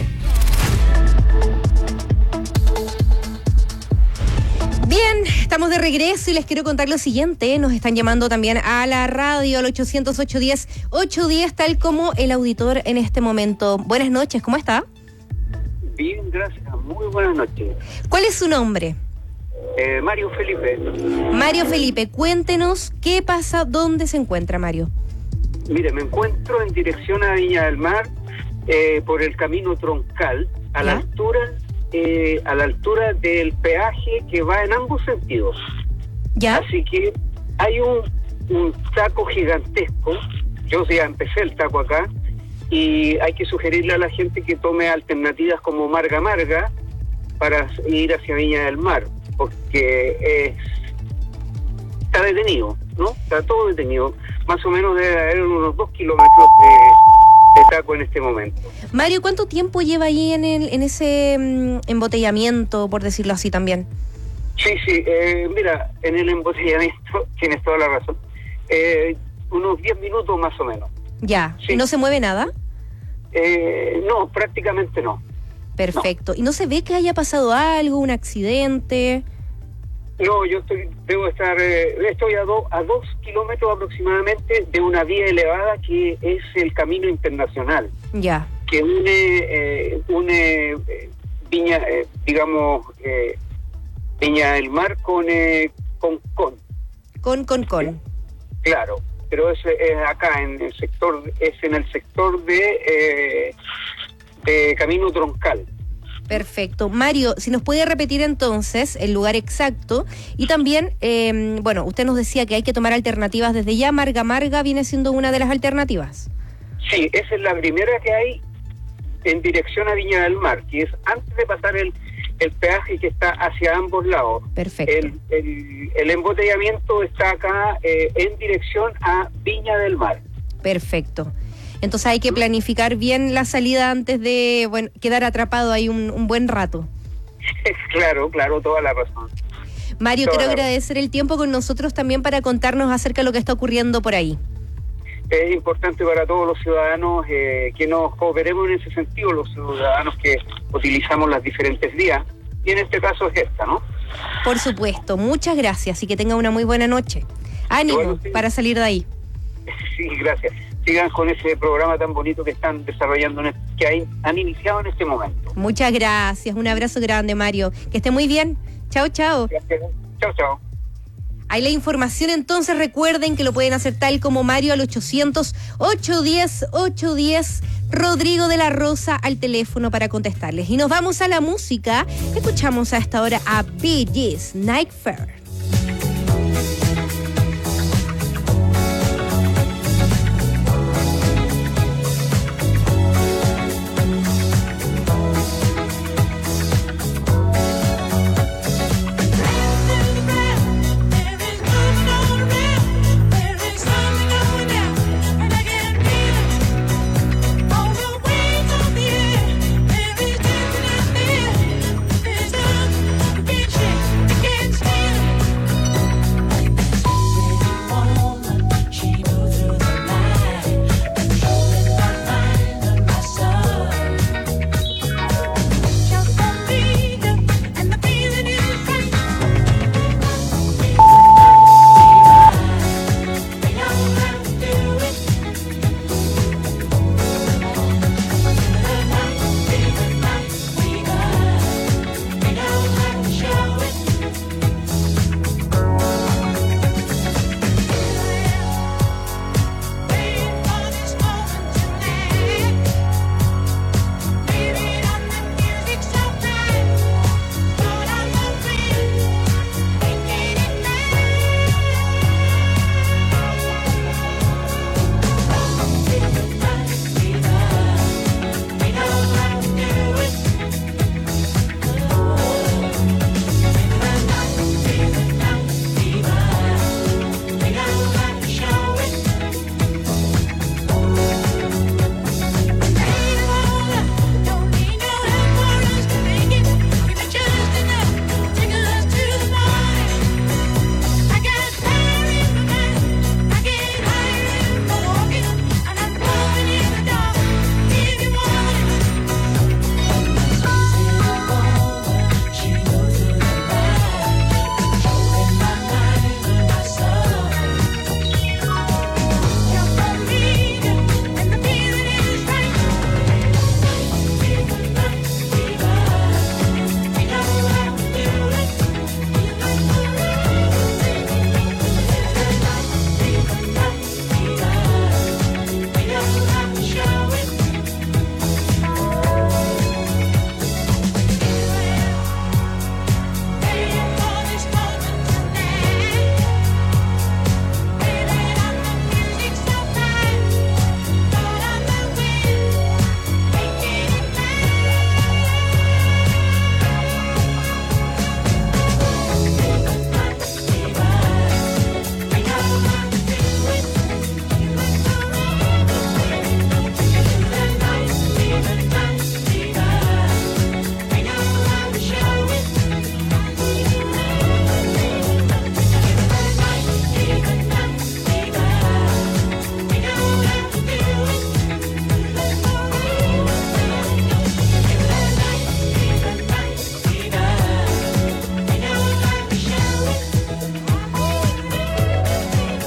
Bien, estamos de regreso y les quiero contar lo siguiente. Nos están llamando también a la radio al 800-810-810, tal como el auditor en este momento. Buenas noches, ¿cómo está? Bien, gracias. Muy buenas noches. ¿Cuál es su nombre? Mario Felipe. Mario Felipe, cuéntenos qué pasa, dónde se encuentra Mario. Mire, me encuentro en dirección a Viña del Mar, por el camino troncal, a la altura del peaje que va en ambos sentidos. ¿Ya? Así que hay un taco gigantesco. Yo ya empecé el taco acá y hay que sugerirle a la gente que tome alternativas como Marga Marga para ir hacia Viña del Mar, porque está detenido, ¿no? Está todo detenido. Más o menos debe haber unos 2 kilómetros de taco en este momento. Mario, ¿cuánto tiempo lleva ahí en ese embotellamiento, por decirlo así también? Sí, mira, en el embotellamiento tienes toda la razón. Unos 10 minutos más o menos. Ya, Sí. ¿y no se mueve nada? No, prácticamente no. Perfecto. ¿Y no se ve que haya pasado algo, un accidente? No, yo estoy a 2 kilómetros aproximadamente de una vía elevada que es el Camino Internacional, Ya. que une Viña, Viña del Mar con Con. Claro, pero es acá en el sector de Camino Troncal. Perfecto. Mario, si nos puede repetir entonces el lugar exacto y también, usted nos decía que hay que tomar alternativas desde ya. Marga Marga viene siendo una de las alternativas. Sí, esa es la primera que hay en dirección a Viña del Mar, que es antes de pasar el peaje que está hacia ambos lados. Perfecto. El embotellamiento está acá en dirección a Viña del Mar. Perfecto. Entonces hay que planificar bien la salida antes de quedar atrapado ahí un buen rato. Claro, toda la razón. Mario, quiero agradecer el tiempo con nosotros también para contarnos acerca de lo que está ocurriendo por ahí. Es importante para todos los ciudadanos que nos cooperemos en ese sentido, los ciudadanos que utilizamos las diferentes vías, y en este caso es esta, ¿no? Por supuesto, muchas gracias y que tenga una muy buena noche. Ánimo para salir de ahí. Sí, gracias. Sigan con ese programa tan bonito que están desarrollando, que han iniciado en este momento. Muchas gracias, un abrazo grande, Mario. Que esté muy bien. Chao, chao. Gracias. Chao. Ahí la información, entonces recuerden que lo pueden hacer tal como Mario al 800-810-810, Rodrigo de la Rosa al teléfono para contestarles. Y nos vamos a la música. Escuchamos a esta hora a Bee Gees, Night Fair. Can't stand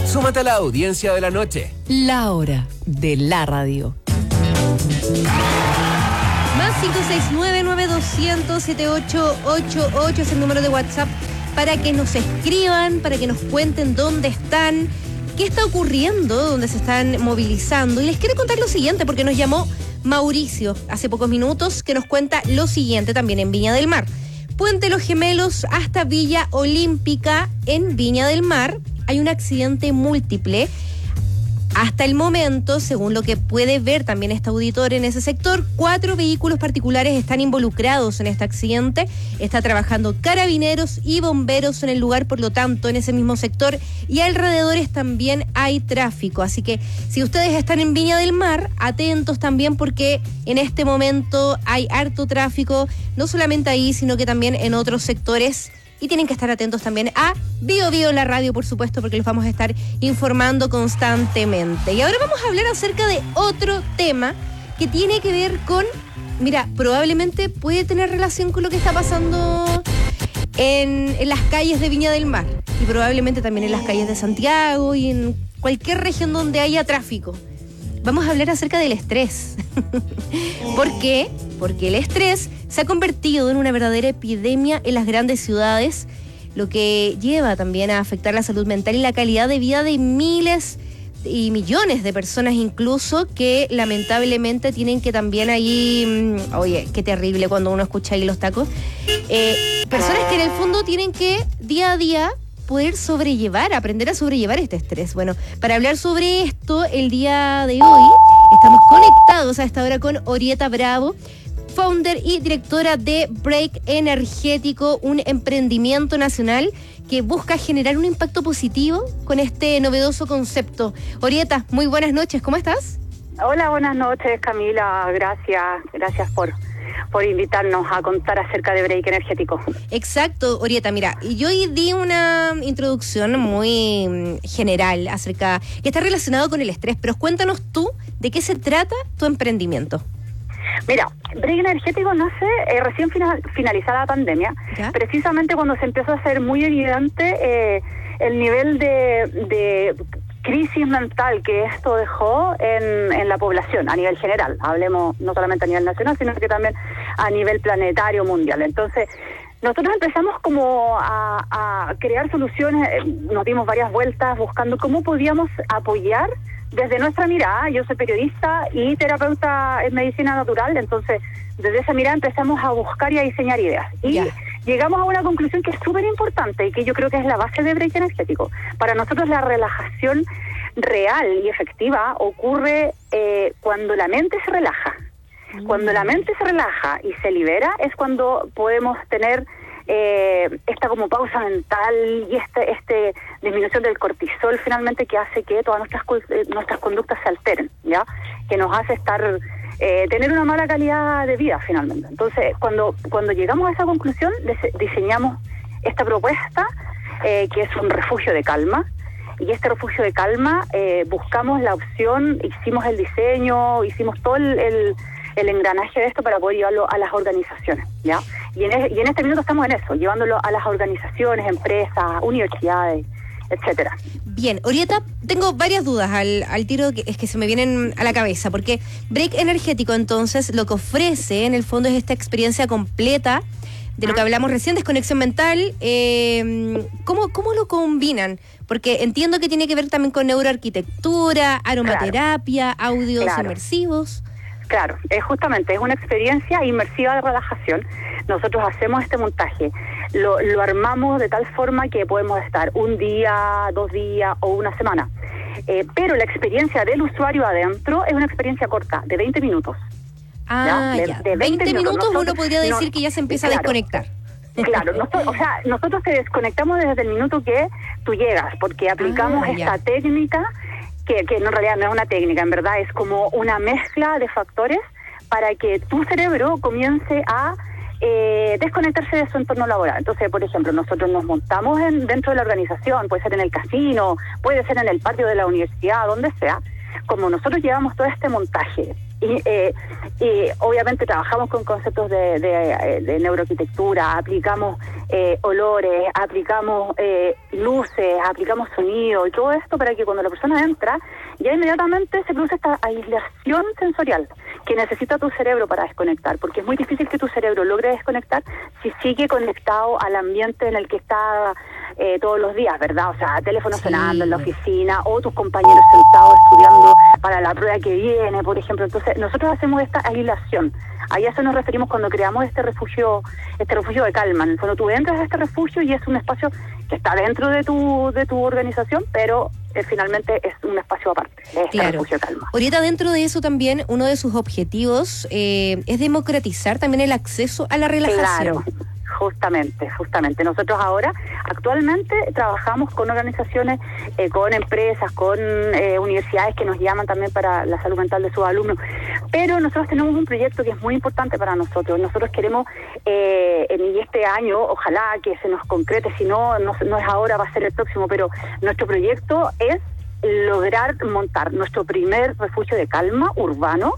Súmate a la audiencia de la noche. La hora de la radio. Más 569-9200-7888 es el número de WhatsApp para que nos escriban, para que nos cuenten dónde están, qué está ocurriendo, dónde se están movilizando. Y les quiero contar lo siguiente, porque nos llamó Mauricio hace pocos minutos, que nos cuenta lo siguiente también en Viña del Mar. Puente Los Gemelos hasta Villa Olímpica en Viña del Mar. Hay un accidente múltiple. Hasta el momento, según lo que puede ver también este auditor en ese sector, 4 vehículos particulares están involucrados en este accidente. Está trabajando carabineros y bomberos en el lugar, por lo tanto, en ese mismo sector y alrededores también hay tráfico. Así que si ustedes están en Viña del Mar, atentos también, porque en este momento hay harto tráfico, no solamente ahí, sino que también en otros sectores. Y tienen que estar atentos también a Bio Bio, la radio, por supuesto, porque los vamos a estar informando constantemente. Y ahora vamos a hablar acerca de otro tema que tiene que ver con, mira, probablemente puede tener relación con lo que está pasando en las calles de Viña del Mar. Y probablemente también en las calles de Santiago y en cualquier región donde haya tráfico. Vamos a hablar acerca del estrés. ¿Por qué? Porque el estrés se ha convertido en una verdadera epidemia en las grandes ciudades, lo que lleva también a afectar la salud mental y la calidad de vida de miles y millones de personas incluso, que lamentablemente tienen que también ahí, oye, qué terrible cuando uno escucha ahí los tacos, personas que en el fondo tienen que día a día poder aprender a sobrellevar este estrés. Bueno, para hablar sobre esto, el día de hoy estamos conectados a esta hora con Orieta Bravo, founder y directora de Break Energético, un emprendimiento nacional que busca generar un impacto positivo con este novedoso concepto. Orieta, muy buenas noches, ¿cómo estás? Hola, buenas noches, Camila, gracias por invitarnos a contar acerca de Break Energético. Exacto, Orieta, mira, yo hoy di una introducción muy general acerca, que está relacionado con el estrés, pero cuéntanos tú de qué se trata tu emprendimiento. Mira, Break Energético nace recién finalizada la pandemia, ¿ya? Precisamente cuando se empezó a hacer muy evidente el nivel de crisis mental que esto dejó en la población a nivel general. Hablemos no solamente a nivel nacional, sino que también a nivel planetario, mundial. Entonces, nosotros empezamos como a crear soluciones, nos dimos varias vueltas buscando cómo podíamos apoyar desde nuestra mirada. Yo soy periodista y terapeuta en medicina natural, entonces desde esa mirada empezamos a buscar y a diseñar ideas. Y llegamos a una conclusión que es súper importante y que yo creo que es la base de Break Energético. Para nosotros la relajación real y efectiva ocurre cuando la mente se relaja. Cuando la mente se relaja y se libera es cuando podemos tener esta como pausa mental y este disminución del cortisol finalmente, que hace que todas nuestras conductas se alteren, ¿ya? Que nos hace tener una mala calidad de vida finalmente. Entonces, cuando llegamos a esa conclusión, diseñamos esta propuesta que es un refugio de calma. Y este refugio de calma, buscamos la opción, hicimos el diseño, hicimos todo el engranaje de esto para poder llevarlo a las organizaciones, ¿ya? Y en este minuto estamos en eso, llevándolo a las organizaciones, empresas, universidades, etcétera. Bien, Orieta, tengo varias dudas al tiro que se me vienen a la cabeza, porque Break Energético, entonces, lo que ofrece en el fondo es esta experiencia completa de lo que hablamos recién, desconexión mental. ¿Cómo lo combinan? Porque entiendo que tiene que ver también con neuroarquitectura, aromaterapia, audios inmersivos. Claro, justamente es una experiencia inmersiva de relajación. Nosotros hacemos este montaje, lo armamos de tal forma que podemos estar un día, 2 días o una semana. Pero la experiencia del usuario adentro es una experiencia corta, de 20 minutos. De 20 minutos uno podría decir que ya se empieza a desconectar. Claro, nosotros te desconectamos desde el minuto que tú llegas, porque aplicamos esta técnica que en realidad no es una técnica, en verdad es como una mezcla de factores para que tu cerebro comience a desconectarse de su entorno laboral. Entonces, por ejemplo, nosotros nos montamos dentro de la organización, puede ser en el casino, puede ser en el patio de la universidad, donde sea. Como nosotros llevamos todo este montaje Y obviamente trabajamos con conceptos de neuroarquitectura, aplicamos olores, aplicamos luces, aplicamos sonido y todo esto para que cuando la persona entra, ya inmediatamente se produce esta aislación sensorial que necesita tu cerebro para desconectar, porque es muy difícil que tu cerebro logre desconectar si sigue conectado al ambiente en el que está todos los días, ¿verdad? O sea, teléfono sonando en la oficina o tus compañeros sentados estudiando para la prueba que viene, por ejemplo. Entonces, nosotros hacemos esta aislación. A eso nos referimos cuando creamos este refugio de calma. Cuando tú entras a este refugio y es un espacio que está dentro de tu organización, pero finalmente es un espacio aparte, refugio de calma. Ahorita dentro de eso también, uno de sus objetivos es democratizar también el acceso a la relajación. Claro. Justamente. Nosotros ahora, actualmente, trabajamos con organizaciones, con empresas, con universidades que nos llaman también para la salud mental de sus alumnos. Pero nosotros tenemos un proyecto que es muy importante para nosotros. Nosotros queremos, en este año, ojalá que se nos concrete, si no es ahora, va a ser el próximo, pero nuestro proyecto es lograr montar nuestro primer refugio de calma urbano,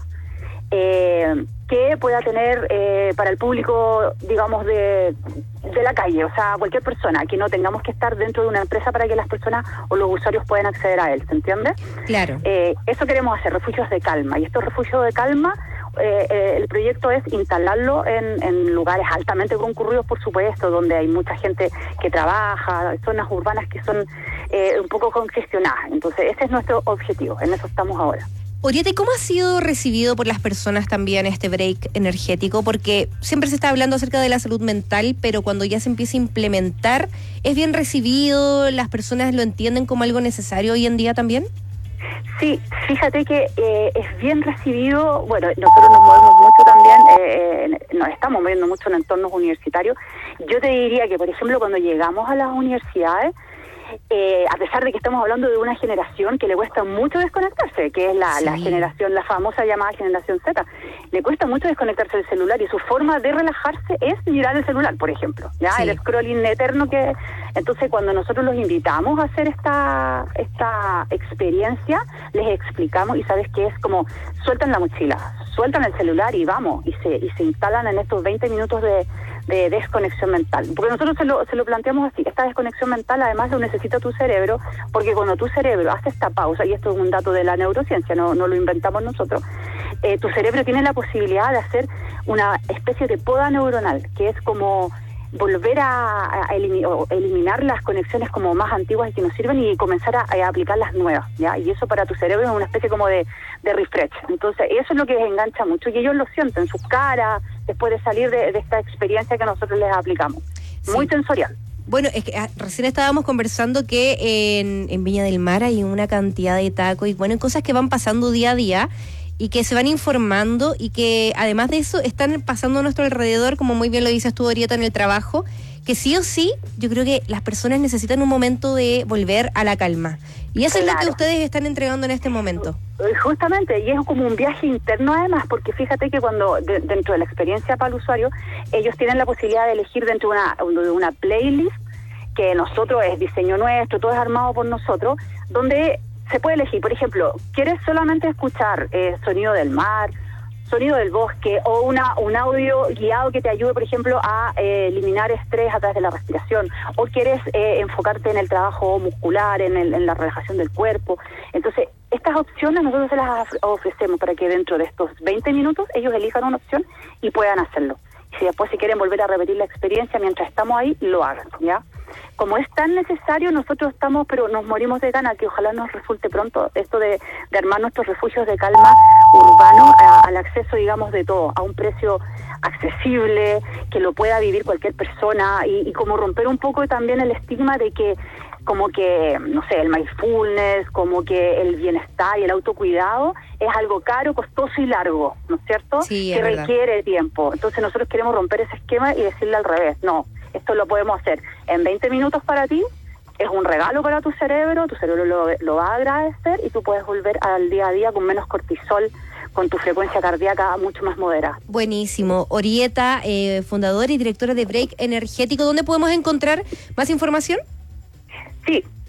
que pueda tener para el público, digamos, de la calle, o sea, cualquier persona, que no tengamos que estar dentro de una empresa para que las personas o los usuarios puedan acceder a él, ¿se entiende? Claro. Eso queremos hacer, refugios de calma, y estos refugios de calma, el proyecto es instalarlo en lugares altamente concurridos, por supuesto, donde hay mucha gente que trabaja, zonas urbanas que son un poco congestionadas. Entonces, ese es nuestro objetivo, en eso estamos ahora. Orieta, ¿y cómo ha sido recibido por las personas también este break energético? Porque siempre se está hablando acerca de la salud mental, pero cuando ya se empieza a implementar, ¿es bien recibido? ¿Las personas lo entienden como algo necesario hoy en día también? Sí, fíjate que es bien recibido. Bueno, nosotros nos movemos mucho también, nos estamos moviendo mucho en entornos universitarios. Yo te diría que, por ejemplo, cuando llegamos a las universidades, a pesar de que estamos hablando de una generación que le cuesta mucho desconectarse, que es la generación, la famosa llamada generación Z, le cuesta mucho desconectarse del celular y su forma de relajarse es mirar el celular, por ejemplo, ya el scrolling eterno que... Entonces, cuando nosotros los invitamos a hacer esta experiencia, les explicamos, y sabes que es como, sueltan la mochila, sueltan el celular y vamos, y se instalan en estos 20 minutos de desconexión mental. Porque nosotros se lo planteamos así, esta desconexión mental además lo necesita tu cerebro, porque cuando tu cerebro hace esta pausa, y esto es un dato de la neurociencia, no lo inventamos nosotros, tu cerebro tiene la posibilidad de hacer una especie de poda neuronal, que es como volver a eliminar las conexiones como más antiguas y que nos sirven y comenzar a aplicar las nuevas, ¿ya? Y eso para tu cerebro es una especie como de refresh. Entonces, eso es lo que les engancha mucho y ellos lo sienten en sus caras después de salir de esta experiencia que nosotros les aplicamos. Muy sensorial. Bueno, es que recién estábamos conversando que en Viña del Mar hay una cantidad de tacos y bueno, cosas que van pasando día a día y que se van informando y que además de eso están pasando a nuestro alrededor, como muy bien lo dices tú, Orieta, en el trabajo, que sí o sí, yo creo que las personas necesitan un momento de volver a la calma. Y eso es lo que ustedes están entregando en este momento. Justamente, y es como un viaje interno además, porque fíjate que cuando dentro de la experiencia para el usuario, ellos tienen la posibilidad de elegir dentro de una playlist, que nosotros es diseño nuestro, todo es armado por nosotros, donde se puede elegir, por ejemplo, ¿quieres solamente escuchar sonido del mar, sonido del bosque o un audio guiado que te ayude, por ejemplo, a eliminar estrés a través de la respiración? ¿O quieres enfocarte en el trabajo muscular, en la relajación del cuerpo? Entonces, estas opciones nosotros se las ofrecemos para que dentro de estos 20 minutos ellos elijan una opción y puedan hacerlo. Y si después queren volver a repetir la experiencia mientras estamos ahí, lo hagan, ¿ya? Como es tan necesario, nosotros estamos, pero nos morimos de ganas, que ojalá nos resulte pronto esto de armar nuestros refugios de calma urbanos al acceso, digamos, de todo, a un precio accesible, que lo pueda vivir cualquier persona y como romper un poco también el estigma de que como que, no sé, el mindfulness, como que el bienestar y el autocuidado es algo caro, costoso y largo, ¿no es cierto? Sí, que requiere tiempo. Entonces nosotros queremos romper ese esquema y decirle al revés, no, esto lo podemos hacer en 20 minutos para ti, es un regalo para tu cerebro lo va a agradecer y tú puedes volver al día a día con menos cortisol, con tu frecuencia cardíaca mucho más moderada. Buenísimo. Orieta, fundadora y directora de Break Energético, ¿dónde podemos encontrar más información? Sí,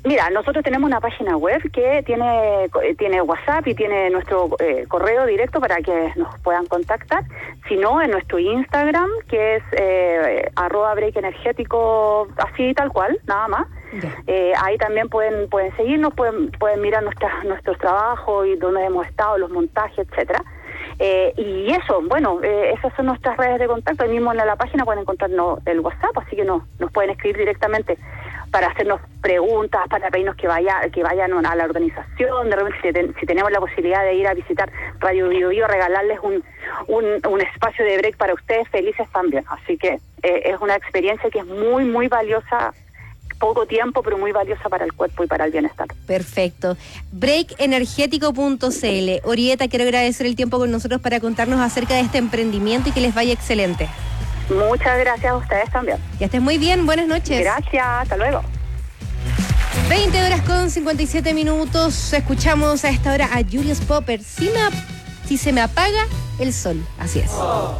Mira, nosotros tenemos una página web que tiene WhatsApp y tiene nuestro correo directo para que nos puedan contactar. Si no, en nuestro Instagram, que es @breakenergético, así tal cual, nada más. Ahí también pueden seguirnos, pueden mirar nuestros trabajos y dónde hemos estado, los montajes, etcétera. Y eso, bueno, esas son nuestras redes de contacto. Ahí mismo en la página pueden encontrarnos el WhatsApp, así que nos pueden escribir directamente para hacernos preguntas, para pedirnos que vayan a la organización. De repente, si tenemos la posibilidad de ir a visitar Radio Bio Bio, regalarles un espacio de break para ustedes, felices también. Así que es una experiencia que es muy, muy valiosa. Poco tiempo, pero muy valiosa para el cuerpo y para el bienestar. Perfecto. Breakenergético.cl. Orieta, quiero agradecer el tiempo con nosotros para contarnos acerca de este emprendimiento y que les vaya excelente. Muchas gracias a ustedes también. Que estés muy bien, buenas noches. Gracias, hasta luego. 20:57. Escuchamos a esta hora a Julius Popper. Si se me apaga el sol. Así es.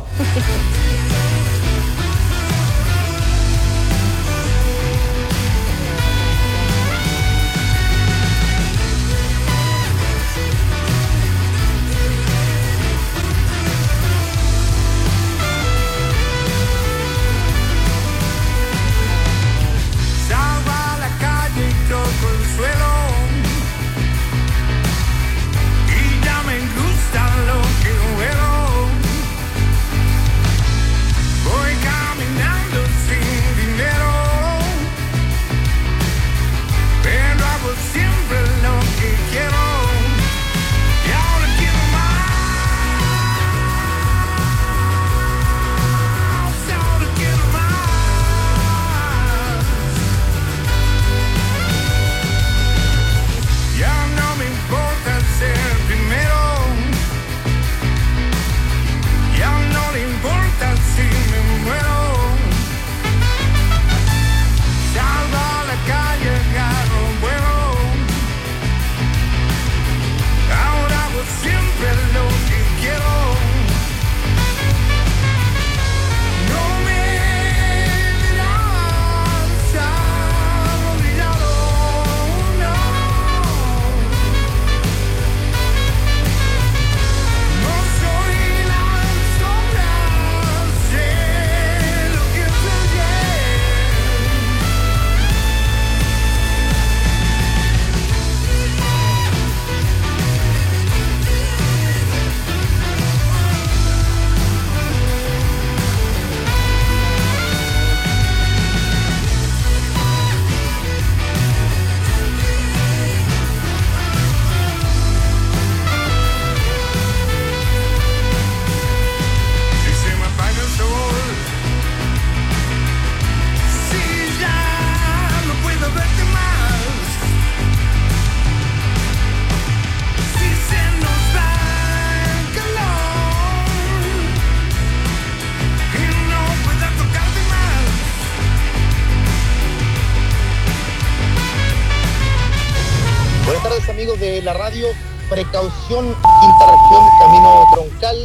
Amigos de la radio, precaución, quinta región, camino troncal,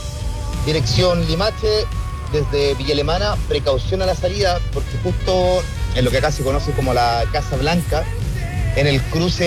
dirección Limache, desde Villa Alemana, precaución a la salida, porque justo en lo que acá se conoce como la Casa Blanca, en el cruce